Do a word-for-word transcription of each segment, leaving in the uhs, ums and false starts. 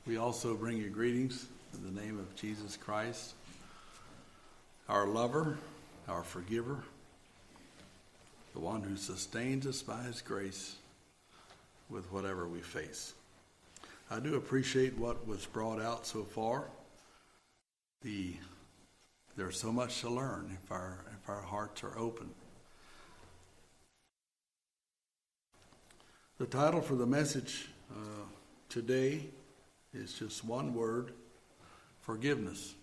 We also bring you greetings in the name of Jesus Christ, our lover, our forgiver, the one who sustains us by his grace with whatever we face. I do appreciate what was brought out so far. The there's so much to learn if our if our hearts are open. The title for the message uh, today is just one word: forgiveness.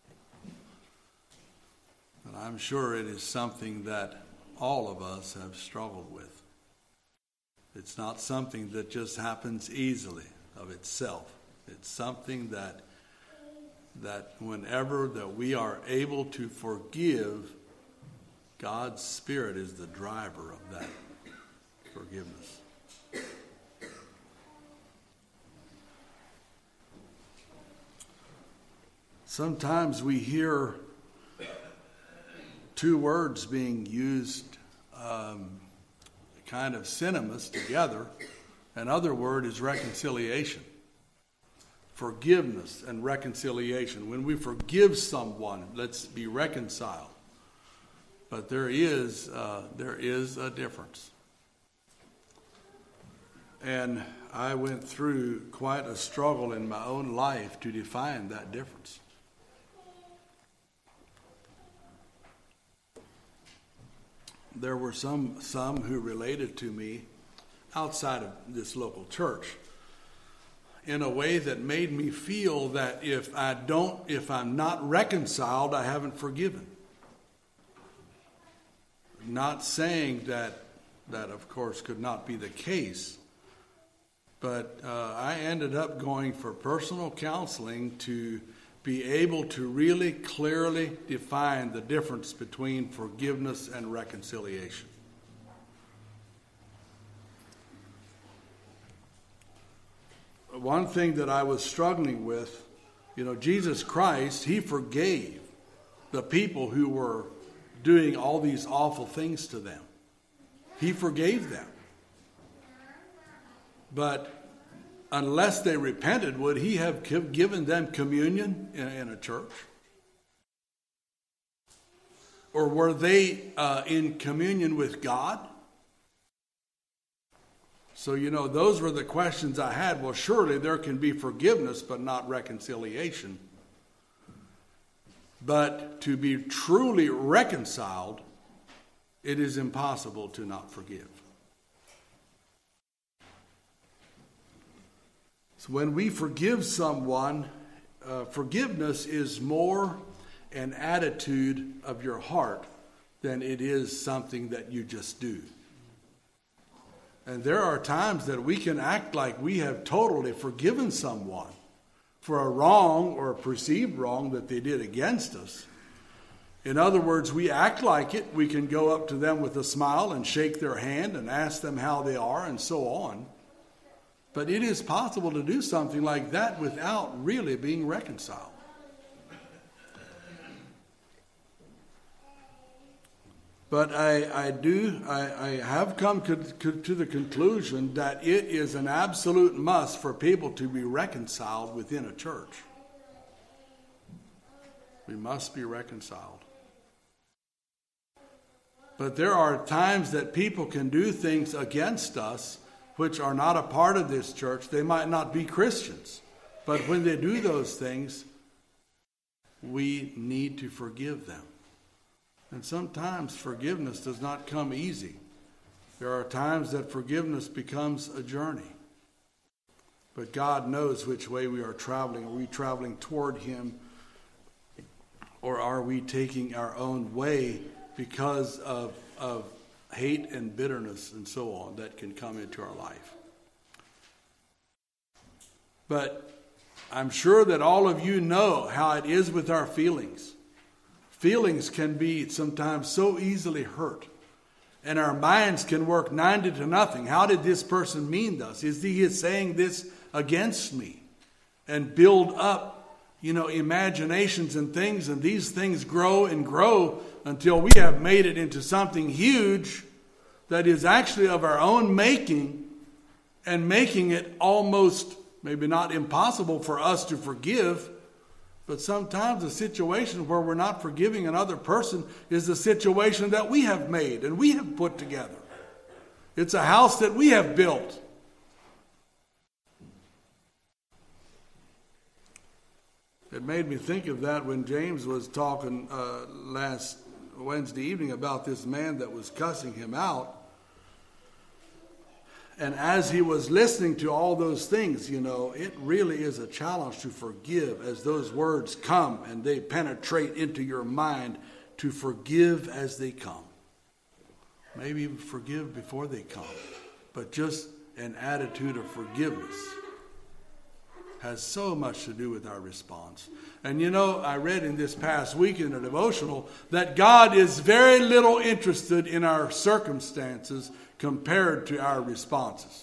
And I'm sure it is something that all of us have struggled with. It's not something that just happens easily of itself. It's something that that whenever that we are able to forgive, God's Spirit is the driver of that forgiveness. Sometimes we hear two words being used um, kind of synonymous together. Another word is reconciliation. Forgiveness and reconciliation. When we forgive someone, let's be reconciled. But there is uh, there is a difference. And I went through quite a struggle in my own life to define that difference. There were some some who related to me outside of this local church in a way that made me feel that if I don't, if I'm not reconciled, I haven't forgiven. Not saying that that, of course, could not be the case, but uh, I ended up going for personal counseling to be able to really clearly define the difference between forgiveness and reconciliation. One thing that I was struggling with, you know, Jesus Christ, he forgave the people who were doing all these awful things to them. He forgave them. But unless they repented, would he have given them communion in, in a church? Or were they uh, in communion with God? So, you know, those were the questions I had. Well, surely there can be forgiveness, but not reconciliation. But to be truly reconciled, it is impossible to not forgive. So when we forgive someone, uh, forgiveness is more an attitude of your heart than it is something that you just do. And there are times that we can act like we have totally forgiven someone for a wrong or a perceived wrong that they did against us. In other words, we act like it. We can go up to them with a smile and shake their hand and ask them how they are and so on. But it is possible to do something like that without really being reconciled. But I, I do, I, I have come to, to the conclusion that it is an absolute must for people to be reconciled within a church. We must be reconciled. But there are times that people can do things against us which are not a part of this church. They might not be Christians. But when they do those things, we need to forgive them. And sometimes forgiveness does not come easy. There are times that forgiveness becomes a journey. But God knows which way we are traveling. Are we traveling toward him, or are we taking our own way because of, of hate and bitterness and so on that can come into our life? But I'm sure that all of you know how it is with our feelings. Feelings can be sometimes so easily hurt. And our minds can work ninety to nothing. How did this person mean this? Is he saying this against me? And build up, you know, imaginations and things. And these things grow and grow until we have made it into something huge that is actually of our own making, and making it almost maybe not impossible for us to forgive, but sometimes a situation where we're not forgiving another person is a situation that we have made and we have put together. It's a house that we have built. It made me think of that when James was talking uh, last Wednesday evening about this man that was cussing him out. And as he was listening to all those things, you know, it really is a challenge to forgive as those words come and they penetrate into your mind, to forgive as they come. Maybe even forgive before they come. But just an attitude of forgiveness has so much to do with our response. And you know, I read in this past week in a devotional that God is very little interested in our circumstances compared to our responses.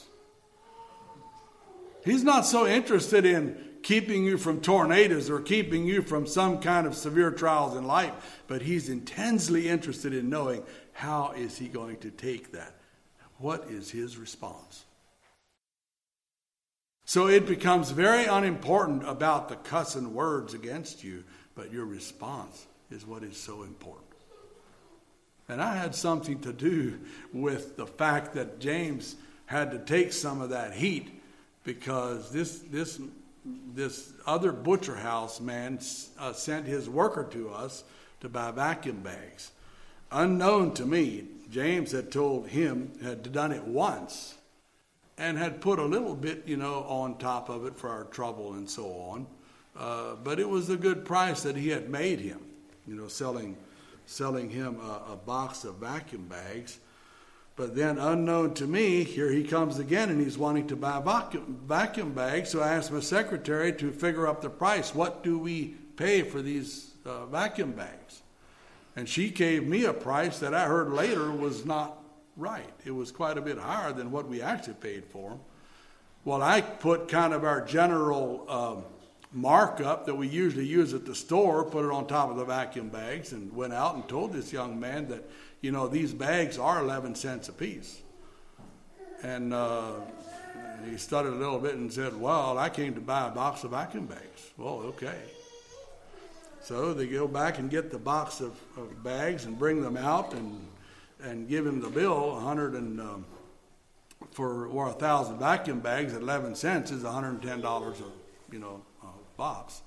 He's not so interested in keeping you from tornadoes or keeping you from some kind of severe trials in life, but he's intensely interested in knowing, how is he going to take that? What is his response? So it becomes very unimportant about the cussing words against you, but your response is what is so important. And I had something to do with the fact that James had to take some of that heat, because this this this other butcher house man uh, sent his worker to us to buy vacuum bags. Unknown to me, James had told him, had done it once, and had put a little bit, you know, on top of it for our trouble and so on. Uh, but it was a good price that he had made him, you know, selling selling him a, a box of vacuum bags. But then, unknown to me, here he comes again, and he's wanting to buy vacuum, vacuum bags. So I asked my secretary to figure up the price. What do we pay for these uh, vacuum bags? And she gave me a price that I heard later was not right. It was quite a bit higher than what we actually paid for them. Well, I put kind of our general um, markup that we usually use at the store, put it on top of the vacuum bags, and went out and told this young man that, you know, these bags are eleven cents a piece. And uh, he stuttered a little bit and said, well, I came to buy a box of vacuum bags. Well, okay. So they go back and get the box of, of bags and bring them out and and give him the bill. one hundred and um, for or a thousand vacuum bags at eleven cents is one hundred ten dollars a, you know, a box.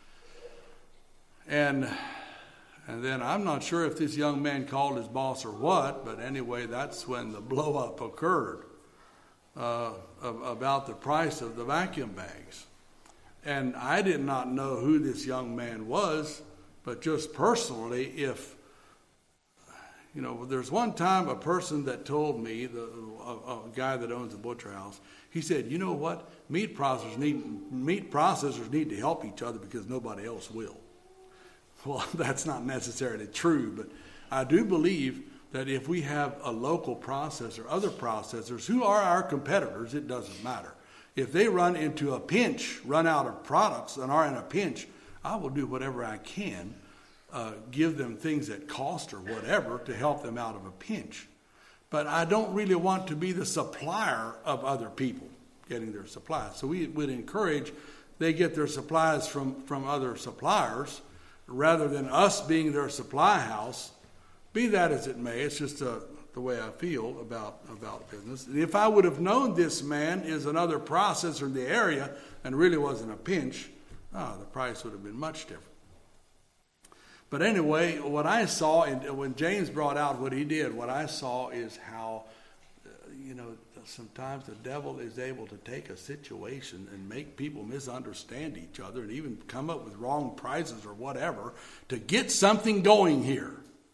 And and then I'm not sure if this young man called his boss or what, but anyway, that's when the blow up occurred uh, of, about the price of the vacuum bags. And I did not know who this young man was, but just personally, if You know, there's one time a person that told me, the, a, a guy that owns a butcher house, he said, you know what, meat processors need meat processors need to help each other because nobody else will. Well, that's not necessarily true, but I do believe that if we have a local processor, other processors who are our competitors, it doesn't matter. If they run into a pinch, run out of products and are in a pinch, I will do whatever I can. Uh, give them things at cost or whatever to help them out of a pinch. But I don't really want to be the supplier of other people getting their supplies. So we would encourage they get their supplies from, from other suppliers rather than us being their supply house. Be that as it may, it's just uh, the way I feel about, about business. If I would have known this man is another processor in the area and really wasn't a pinch, oh, the price would have been much different. But anyway, what I saw, and when James brought out what he did, what I saw is how, uh, you know, sometimes the devil is able to take a situation and make people misunderstand each other and even come up with wrong prices or whatever to get something going here.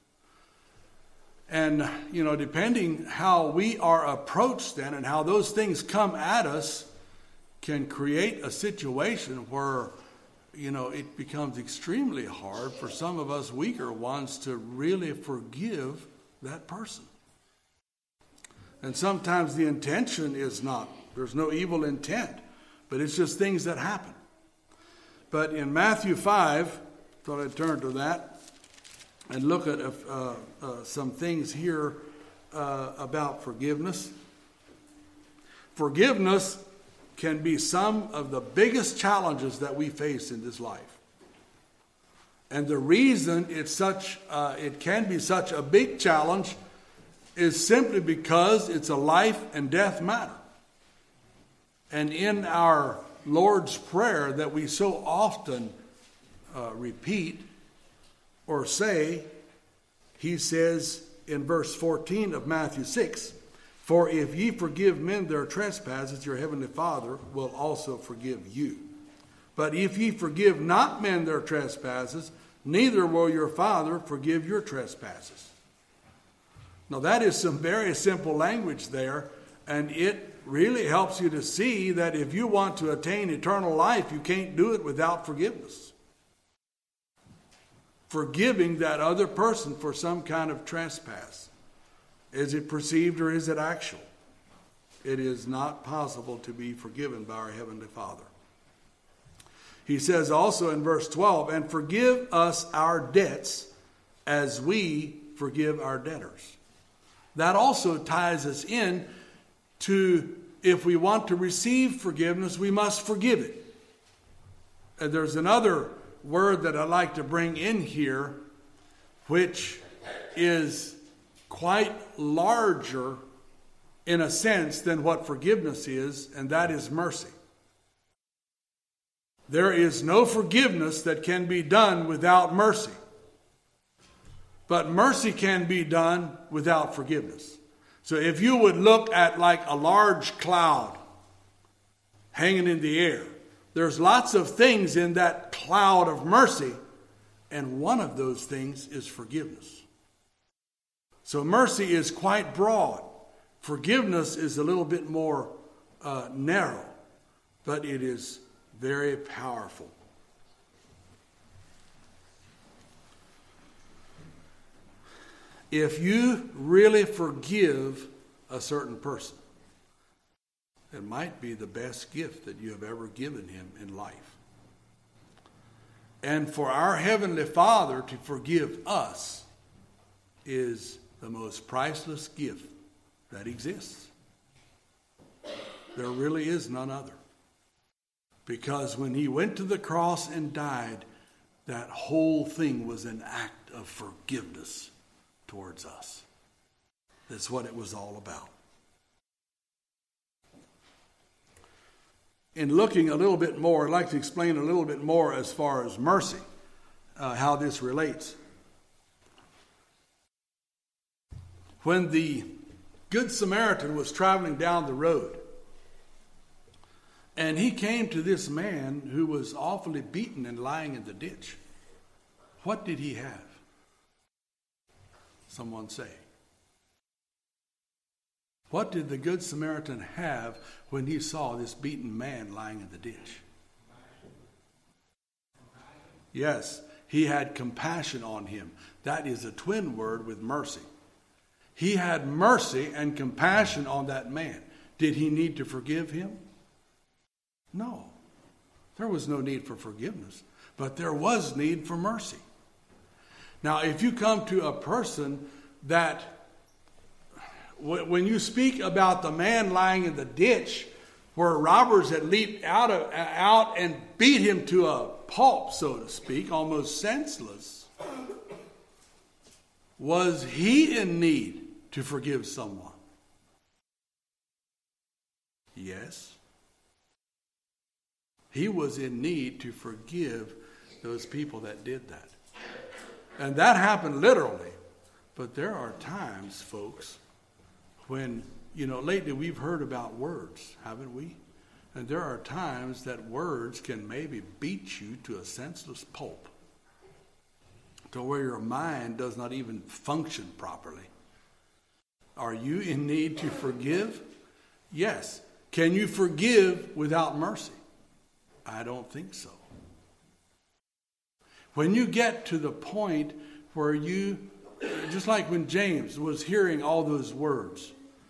And, you know, depending how we are approached then and how those things come at us can create a situation where, you know, it becomes extremely hard for some of us weaker ones to really forgive that person. And sometimes the intention is not, there's no evil intent, but it's just things that happen. But in Matthew five, thought I'd turn to that and look at uh, uh, some things here uh, about forgiveness. Forgiveness can be some of the biggest challenges that we face in this life. And the reason it's such, uh, it can be such a big challenge is simply because it's a life and death matter. And in our Lord's Prayer that we so often uh, repeat or say, he says in verse fourteen of Matthew six, "For if ye forgive men their trespasses, your heavenly Father will also forgive you. But if ye forgive not men their trespasses, neither will your Father forgive your trespasses." Now that is some very simple language there, and it really helps you to see that if you want to attain eternal life, you can't do it without forgiveness. Forgiving that other person for some kind of trespass. Is it perceived or is it actual? It is not possible to be forgiven by our Heavenly Father. He says also in verse twelve, "And forgive us our debts as we forgive our debtors." That also ties us in to, if we want to receive forgiveness, we must forgive it. And there's another word that I'd like to bring in here, which is quite larger in a sense than what forgiveness is, and that is mercy. There is no forgiveness that can be done without mercy. But mercy can be done without forgiveness. So if you would look at like a large cloud hanging in the air, there's lots of things in that cloud of mercy, and one of those things is forgiveness. So mercy is quite broad. Forgiveness is a little bit more uh, narrow, but it is very powerful. If you really forgive a certain person, it might be the best gift that you have ever given him in life. And for our Heavenly Father to forgive us is the most priceless gift that exists. There really is none other. Because when he went to the cross and died, that whole thing was an act of forgiveness towards us. That's what it was all about. In looking a little bit more, I'd like to explain a little bit more as far as mercy, uh, how this relates. When the Good Samaritan was traveling down the road, and he came to this man who was awfully beaten and lying in the ditch, what did he have? Someone say. What did the Good Samaritan have when he saw this beaten man lying in the ditch? Yes, he had compassion on him. That is a twin word with mercy. He had mercy and compassion on that man. Did he need to forgive him? No. There was no need for forgiveness, but there was need for mercy. Now, if you come to a person that, when you speak about the man lying in the ditch where robbers had leaped out, of, out and beat him to a pulp, so to speak, almost senseless, was he in need to forgive someone? Yes. He was in need to forgive those people that did that. And that happened literally. But there are times, folks, when, you know, lately we've heard about words, haven't we? And there are times that words can maybe beat you to a senseless pulp, to where your mind does not even function properly. Are you in need to forgive? Yes. Can you forgive without mercy? I don't think so. When you get to the point where you, just like when James was hearing all those words,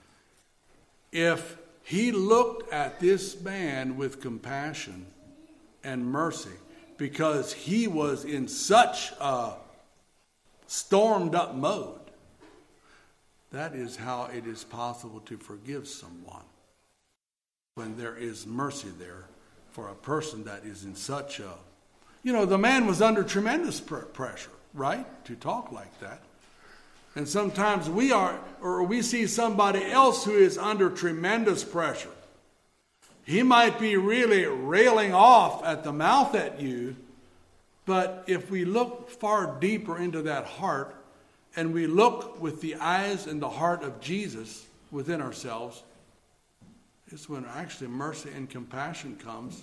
if he looked at this man with compassion and mercy because he was in such a stormed up mode, that is how it is possible to forgive someone. when there is mercy there for a person that is in such a... You know, the man was under tremendous pr- pressure, right, to talk like that. And sometimes we are, or we see somebody else who is under tremendous pressure. He might be really railing off at the mouth at you, but if we look far deeper into that heart, and we look with the eyes and the heart of Jesus within ourselves, it's when actually mercy and compassion comes.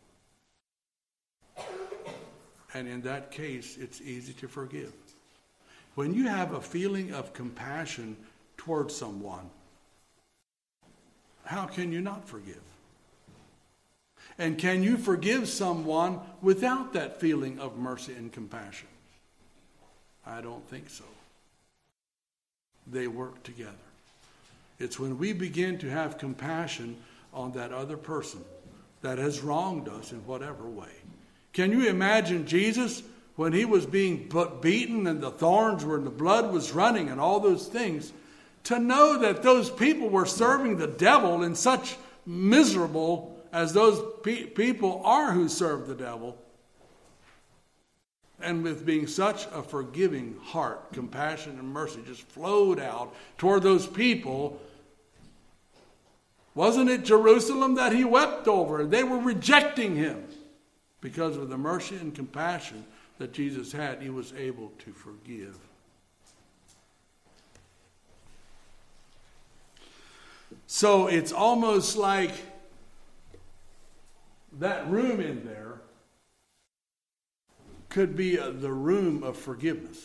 And in that case, it's easy to forgive. When you have a feeling of compassion towards someone, how can you not forgive? And can you forgive someone without that feeling of mercy and compassion? I don't think so. They work together. It's when we begin to have compassion on that other person that has wronged us in whatever way. Can you imagine Jesus when he was being beaten and the thorns were and the blood was running and all those things, to know that those people were serving the devil in such miserable as those pe- people are who serve the devil, and with being such a forgiving heart, compassion and mercy just flowed out toward those people. Wasn't it Jerusalem that he wept over? They were rejecting him. Because of the mercy and compassion that Jesus had, he was able to forgive. So it's almost like that room in there could be the room of forgiveness.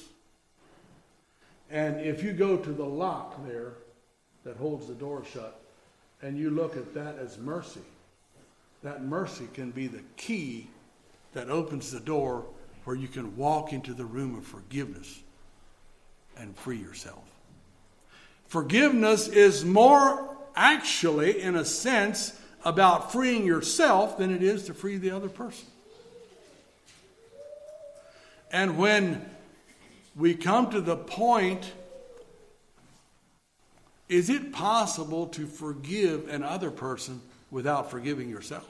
And if you go to the lock there that holds the door shut, and you look at that as mercy, that mercy can be the key that opens the door where you can walk into the room of forgiveness and free yourself. Forgiveness is more actually, in a sense, about freeing yourself than it is to free the other person. And when we come to the point, is it possible to forgive an other person without forgiving yourself?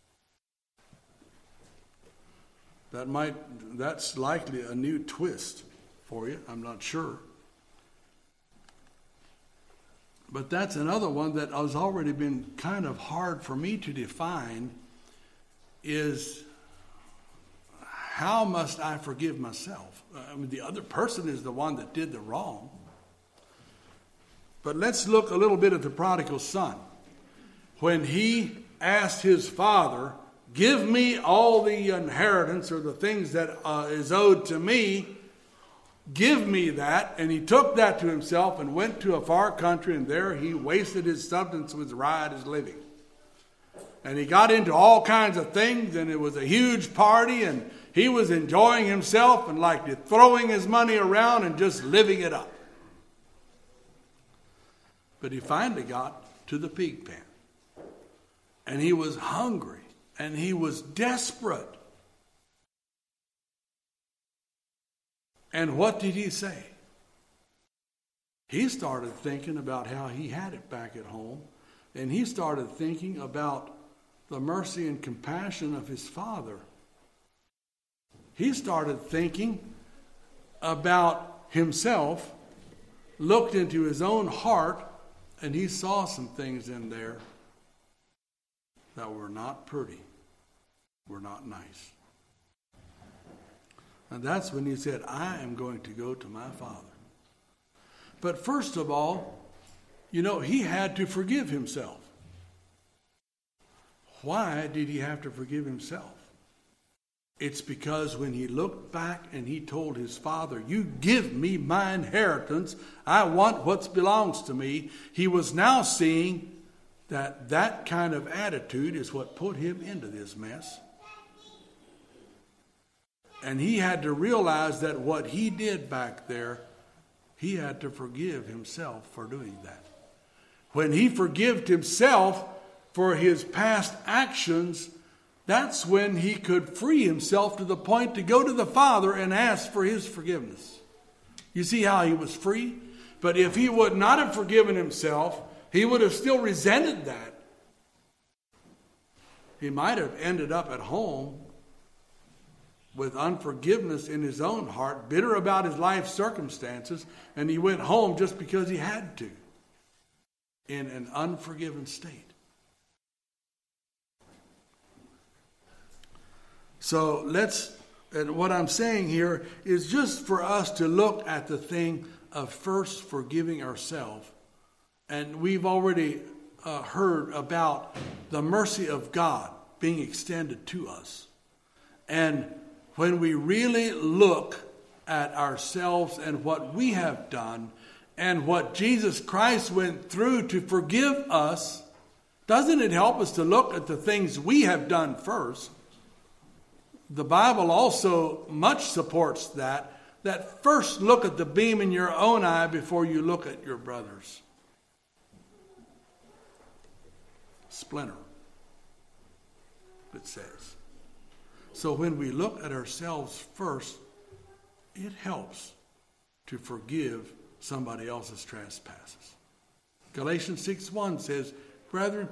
That might, that's likely a new twist for you. I'm not sure. But that's another one that has already been kind of hard for me to define, is how must I forgive myself? I mean, the other person is the one that did the wrong. But let's look a little bit at the prodigal son. When he asked his father, give me all the inheritance or the things that uh, is owed to me. Give me that. And he took that to himself and went to a far country, and there he wasted his substance with riotous living. And he got into all kinds of things, and it was a huge party, and he was enjoying himself and like throwing his money around and just living it up. But he finally got to the pig pen. And he was hungry. And he was desperate. And what did he say? He started thinking about how he had it back at home. And he started thinking about the mercy and compassion of his father. He started thinking about himself, looked into his own heart, and he saw some things in there that were not pretty, were not nice. And that's when he said, I am going to go to my father. But first of all, you know, he had to forgive himself. Why did he have to forgive himself? It's because when he looked back and he told his father, you give me my inheritance, I want what belongs to me, he was now seeing that that kind of attitude is what put him into this mess. And he had to realize that what he did back there, he had to forgive himself for doing that. When he forgave himself for his past actions, that's when he could free himself to the point to go to the Father and ask for his forgiveness. You see how he was free? But if he would not have forgiven himself, he would have still resented that. He might have ended up at home with unforgiveness in his own heart, bitter about his life circumstances, and he went home just because he had to, in an unforgiven state. So let's, and what I'm saying here is just for us to look at the thing of first forgiving ourselves. And we've already uh, heard about the mercy of God being extended to us. And when we really look at ourselves and what we have done and what Jesus Christ went through to forgive us, doesn't it help us to look at the things we have done first? The Bible also much supports that, that first look at the beam in your own eye before you look at your brother's splinter, it says. So when we look at ourselves first, it helps to forgive somebody else's trespasses. Galatians six one says, brethren,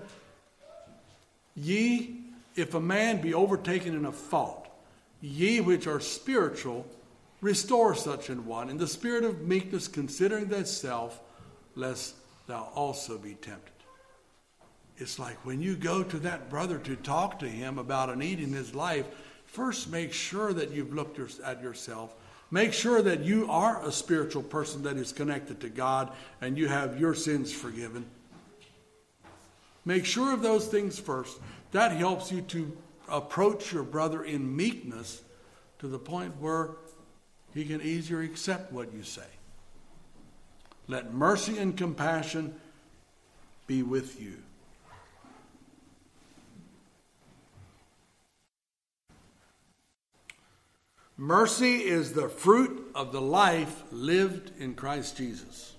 ye, if a man be overtaken in a fault, ye which are spiritual, restore such an one in the spirit of meekness, considering thyself, lest thou also be tempted. It's like when you go to that brother to talk to him about a need in his life, first make sure that you've looked at yourself. Make sure that you are a spiritual person that is connected to God and you have your sins forgiven. Make sure of those things first. That helps you to approach your brother in meekness to the point where he can easier accept what you say. Let mercy and compassion be with you. Mercy is the fruit of the life lived in Christ Jesus.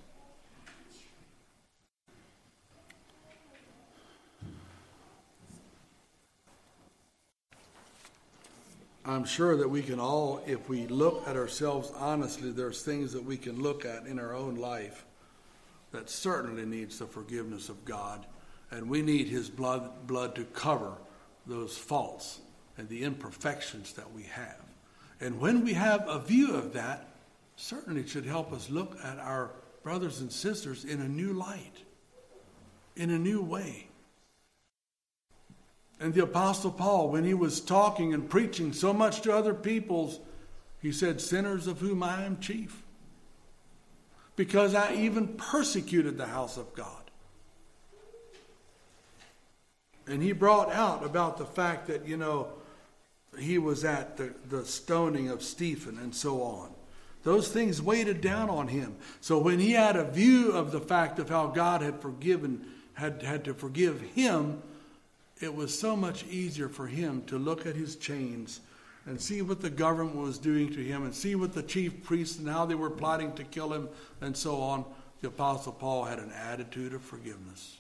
I'm sure that we can all, if we look at ourselves honestly, there's things that we can look at in our own life that certainly needs the forgiveness of God. And we need his blood, blood to cover those faults and the imperfections that we have. And when we have a view of that, certainly it should help us look at our brothers and sisters in a new light, in a new way. And the Apostle Paul, when he was talking and preaching so much to other peoples, he said, sinners of whom I am chief, because I even persecuted the house of God. And he brought out about the fact that, you know, he was at the, the stoning of Stephen and so on. Those things weighted down on him. So when he had a view of the fact of how God had forgiven, had, had to forgive him, it was so much easier for him to look at his chains and see what the government was doing to him and see what the chief priests and how they were plotting to kill him and so on. The Apostle Paul had an attitude of forgiveness.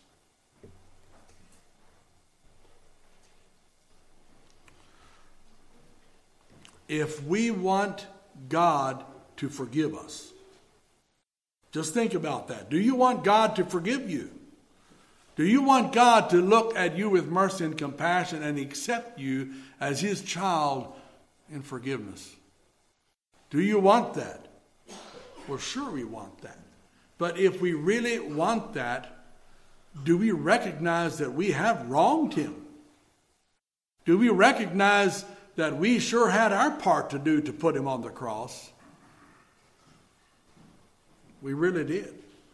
If we want God to forgive us, just think about that. Do you want God to forgive you? Do you want God to look at you with mercy and compassion and accept you as his child in forgiveness? Do you want that? Well, sure we want that. But if we really want that, do we recognize that we have wronged him? Do we recognize that we sure had our part to do to put him on the cross? We really did.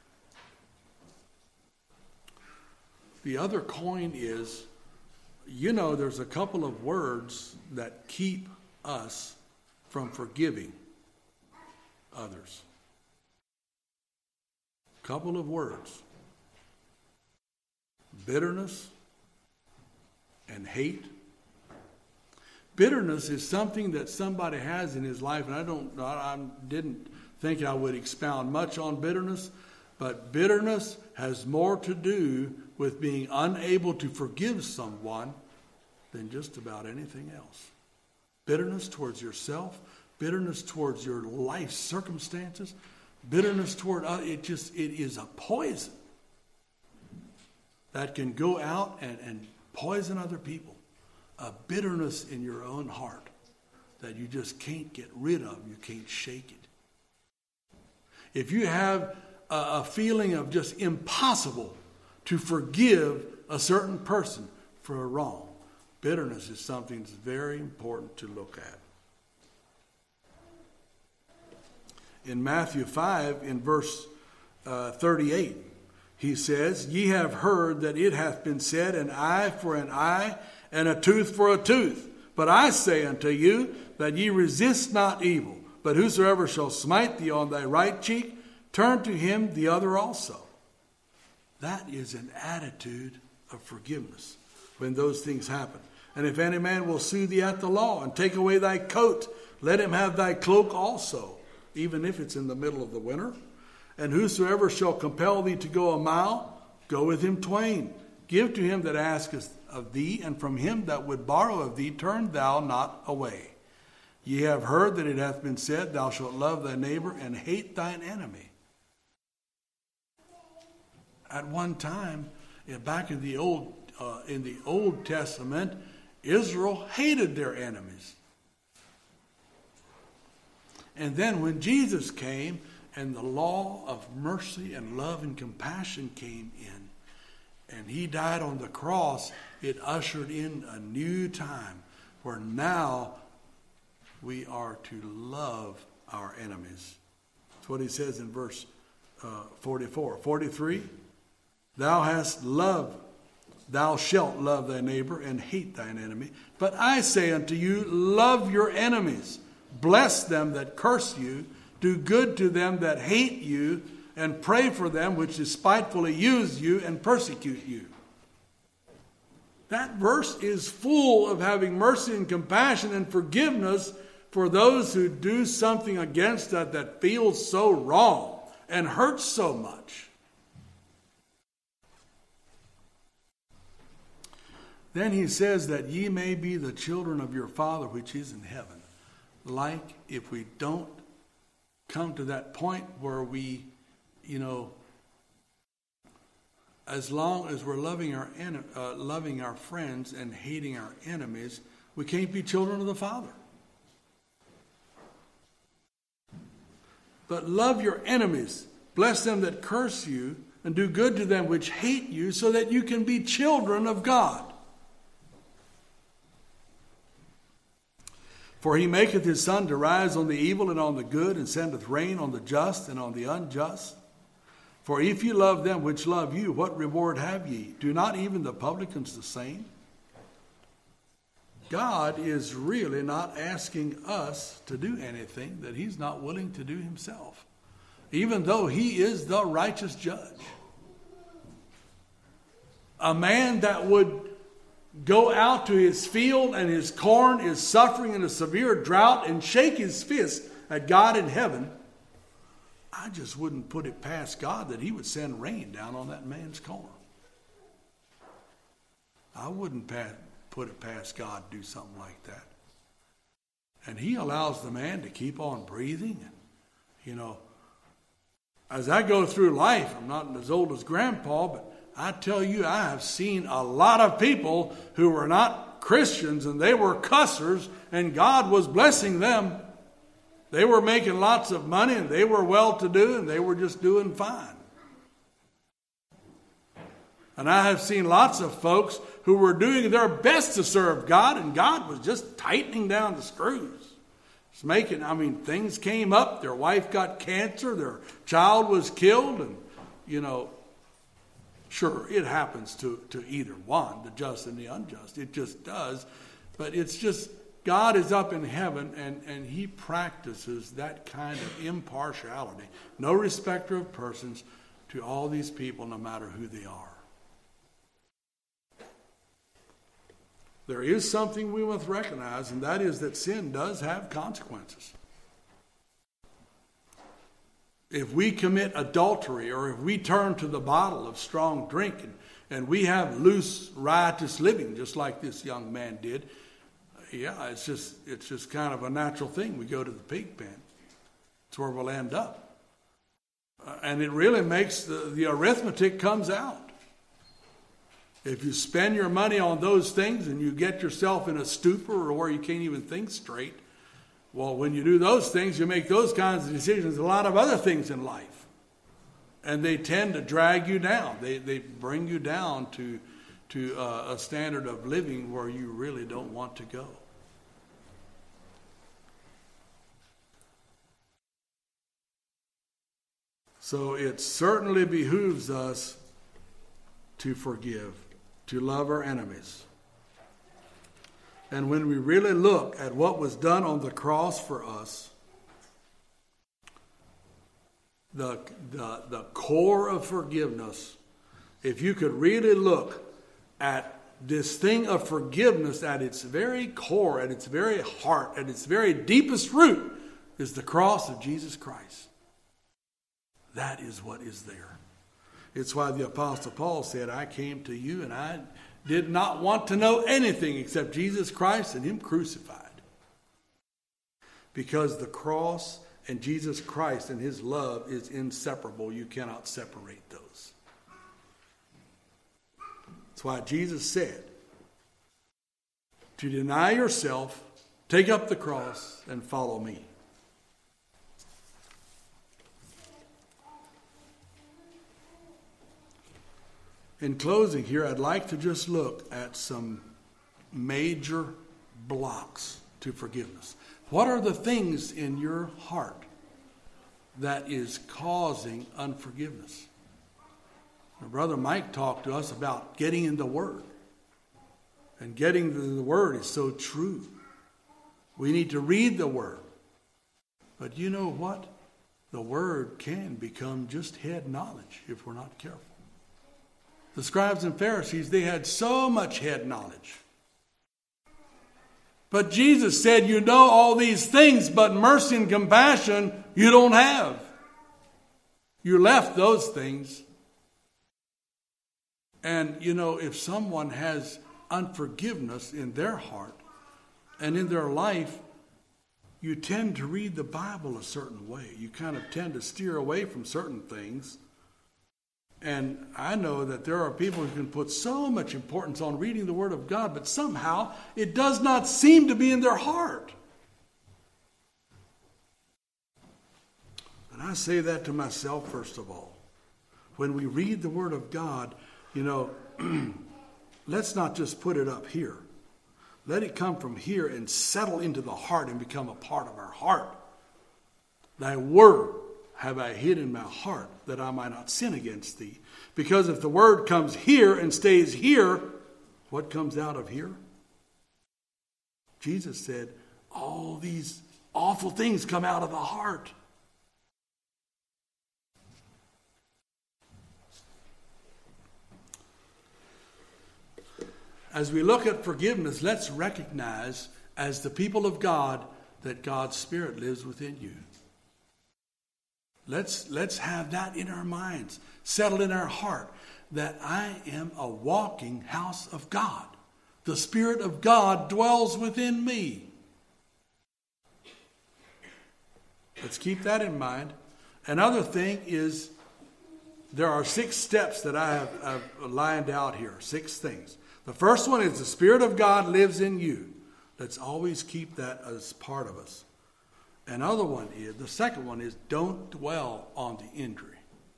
The other coin is, you know, there's a couple of words that keep us from forgiving others. Couple of words. Bitterness and hate. Bitterness is something that somebody has in his life, and I don't, I didn't think I would expound much on bitterness, but bitterness has more to do with being unable to forgive someone than just about anything else. Bitterness towards yourself, bitterness towards your life circumstances, bitterness toward uh, it just it is a poison that can go out and, and poison other people. a bitterness in your own heart that you just can't get rid of. You can't shake it. If you have a, a feeling of just impossible to forgive a certain person for a wrong, bitterness is something that's very important to look at. In Matthew five, in verse uh, thirty-eight, he says, "Ye have heard that it hath been said, an eye for an eye, and a tooth for a tooth. But I say unto you, that ye resist not evil. But whosoever shall smite thee on thy right cheek, turn to him the other also." That is an attitude of forgiveness when those things happen. "And if any man will sue thee at the law, and take away thy coat, let him have thy cloak also, even if it's in the middle of the winter. And whosoever shall compel thee to go a mile, go with him twain. Give to him that asketh of thee, and from him that would borrow of thee, turn thou not away. Ye have heard that it hath been said, Thou shalt love thy neighbor and hate thine enemy." At one time, back in the old uh, in the Old Testament, Israel hated their enemies. And then when Jesus came and the law of mercy and love and compassion came in, and he died on the cross, it ushered in a new time where now we are to love our enemies. That's what he says in verse uh, forty-four. forty-three, "Thou hast loved, thou shalt love thy neighbor and hate thine enemy. But I say unto you, love your enemies. Bless them that curse you. Do good to them that hate you, and pray for them which despitefully use you and persecute you." That verse is full of having mercy and compassion and forgiveness for those who do something against us that feels so wrong and hurts so much. Then he says that ye may be the children of your Father which is in heaven. Like if we don't come to that point where we, you know, as long as we're loving our en- uh, loving our friends and hating our enemies, we can't be children of the Father. But love your enemies, bless them that curse you, and do good to them which hate you, so that you can be children of God. "For he maketh his sun to rise on the evil and on the good, and sendeth rain on the just and on the unjust. For if ye love them which love you, what reward have ye? Do not even the publicans the same?" God is really not asking us to do anything that he's not willing to do himself, even though he is the righteous judge. A man that would go out to his field and his corn is suffering in a severe drought and shake his fist at God in heaven, I just wouldn't put it past God that he would send rain down on that man's corn. I wouldn't pa- put it past God to do something like that. And he allows the man to keep on breathing. And, you know, as I go through life, I'm not as old as Grandpa, but I tell you, I have seen a lot of people who were not Christians and they were cussers, and God was blessing them. They were making lots of money and they were well-to-do and they were just doing fine. And I have seen lots of folks who were doing their best to serve God, and God was just tightening down the screws. It's making, I mean, things came up. Their wife got cancer. Their child was killed. And, you know, sure, it happens to, to either one, the just and the unjust. It just does. But it's just, God is up in heaven, and, and he practices that kind of impartiality, no respecter of persons, to all these people, no matter who they are. There is something we must recognize, and that is that sin does have consequences. If we commit adultery, or if we turn to the bottle of strong drink, and, and we have loose, riotous living, just like this young man did, yeah, it's just it's just kind of a natural thing. We go to the pig pen. It's where we'll end up. Uh, and it really makes the, the arithmetic comes out. If you spend your money on those things and you get yourself in a stupor or where you can't even think straight, well, when you do those things, you make those kinds of decisions, a lot of other things in life. And they tend to drag you down. They they bring you down to, to uh, a standard of living where you really don't want to go. So it certainly behooves us to forgive, to love our enemies. And when we really look at what was done on the cross for us, the, the, the core of forgiveness, if you could really look at this thing of forgiveness at its very core, at its very heart, at its very deepest root, is the cross of Jesus Christ. That is what is there. It's why the Apostle Paul said, I came to you and I did not want to know anything except Jesus Christ and Him crucified. Because the cross and Jesus Christ and His love is inseparable. You cannot separate those. That's why Jesus said, to deny yourself, take up the cross, and follow me. In closing here, I'd like to just look at some major blocks to forgiveness. What are the things in your heart that is causing unforgiveness? My brother Mike talked to us about getting in the Word. And getting in the Word is so true. We need to read the Word. But you know what? The Word can become just head knowledge if we're not careful. The scribes and Pharisees, they had so much head knowledge. But Jesus said, you know all these things, but mercy and compassion you don't have. You left those things. And, you know, if someone has unforgiveness in their heart and in their life, you tend to read the Bible a certain way. You kind of tend to steer away from certain things. And I know that there are people who can put so much importance on reading the Word of God, but somehow it does not seem to be in their heart. And I say that to myself, first of all. When we read the Word of God, you know, let's not just put it up here. Let it come from here and settle into the heart and become a part of our heart. Thy Word have I hid in my heart that I might not sin against thee. Because if the Word comes here and stays here, what comes out of here? Jesus said, all these awful things come out of the heart. As we look at forgiveness, let's recognize as the people of God that God's Spirit lives within you. Let's, let's have that in our minds, settled in our heart, that I am a walking house of God. The Spirit of God dwells within me. Let's keep that in mind. Another thing is, there are six steps that I have I've lined out here, six things. The first one is the Spirit of God lives in you. Let's always keep that as part of us. Another one is, the second one is, don't dwell on the injury.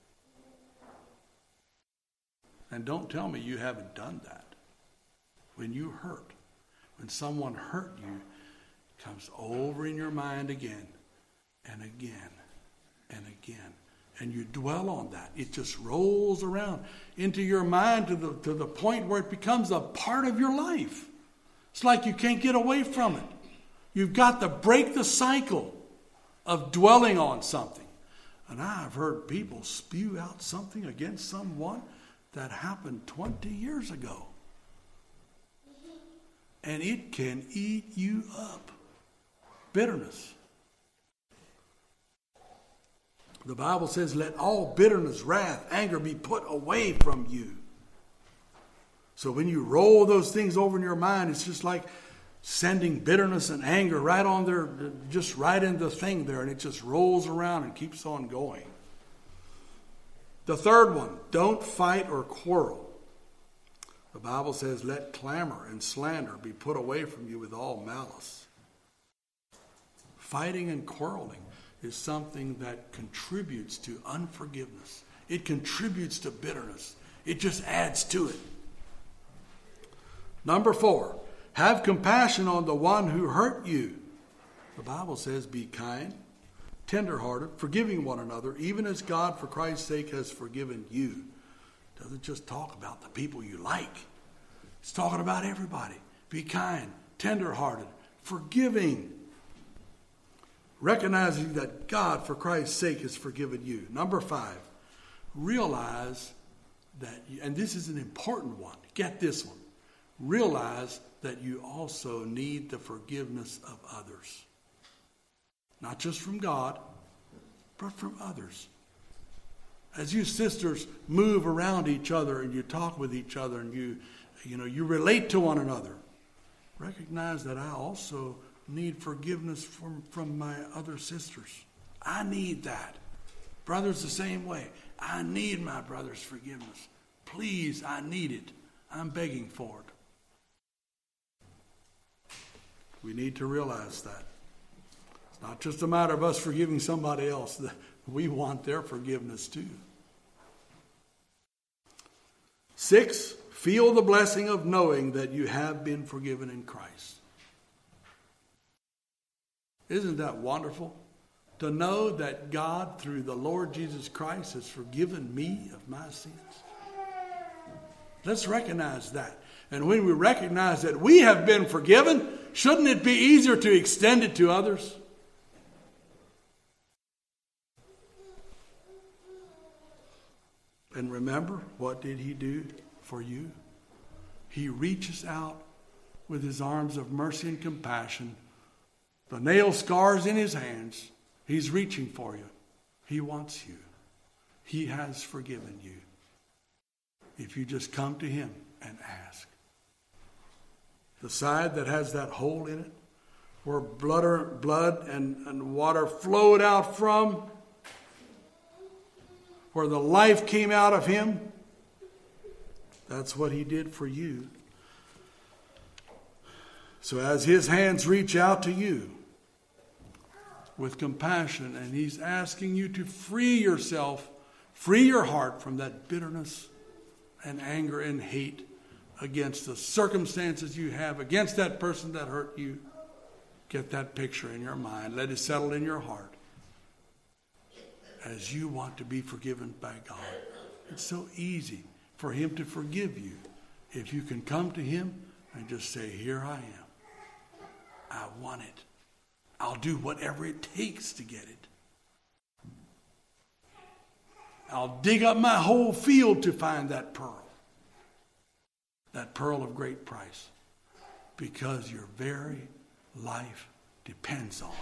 And don't tell me you haven't done that. When you hurt, when someone hurt you, it comes over in your mind again and again and again. And you dwell on that. It just rolls around into your mind to the, to the point where it becomes a part of your life. It's like you can't get away from it. You've got to break the cycle of dwelling on something. And I've heard people spew out something against someone that happened twenty years ago. And it can eat you up. Bitterness. The Bible says, let all bitterness, wrath, anger be put away from you. So when you roll those things over in your mind, it's just like sending bitterness and anger right on there, just right in the thing there, and it just rolls around and keeps on going. The third one, don't fight or quarrel. The Bible says, let clamor and slander be put away from you with all malice. Fighting and quarreling is something that contributes to unforgiveness. It contributes to bitterness. It just adds to it. Number four, have compassion on the one who hurt you. The Bible says, be kind, tenderhearted, forgiving one another, even as God, for Christ's sake, has forgiven you. It doesn't just talk about the people you like. It's talking about everybody. Be kind, tenderhearted, forgiving. Recognizing that God, for Christ's sake, has forgiven you. Number five, realize that, you, and this is an important one. Get this one. Realize that you also need the forgiveness of others. Not just from God, but from others. As you sisters move around each other and you talk with each other and you, you know, you relate to one another, recognize that I also need forgiveness from, from my other sisters. I need that. Brothers the same way. I need my brother's forgiveness. Please, I need it. I'm begging for it. We need to realize that. It's not just a matter of us forgiving somebody else. We want their forgiveness too. Six, feel the blessing of knowing that you have been forgiven in Christ. Isn't that wonderful? To know that God, through the Lord Jesus Christ, has forgiven me of my sins. Let's recognize that. And when we recognize that we have been forgiven, shouldn't it be easier to extend it to others? And remember, what did he do for you? He reaches out with his arms of mercy and compassion. The nail scars in his hands. He's reaching for you. He wants you. He has forgiven you. If you just come to him and ask. The side that has that hole in it, where blood, or, blood and, and water flowed out from, where the life came out of him, that's what he did for you. So as his hands reach out to you with compassion, and he's asking you to free yourself, free your heart from that bitterness and anger and hate against the circumstances you have, against that person that hurt you. Get that picture in your mind. Let it settle in your heart as you want to be forgiven by God. It's so easy for him to forgive you if you can come to him and just say, here I am. I want it. I'll do whatever it takes to get it. I'll dig up my whole field to find that pearl. That pearl of great price. Because your very life depends on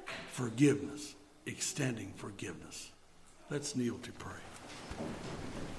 forgiveness, extending forgiveness. Let's kneel to pray.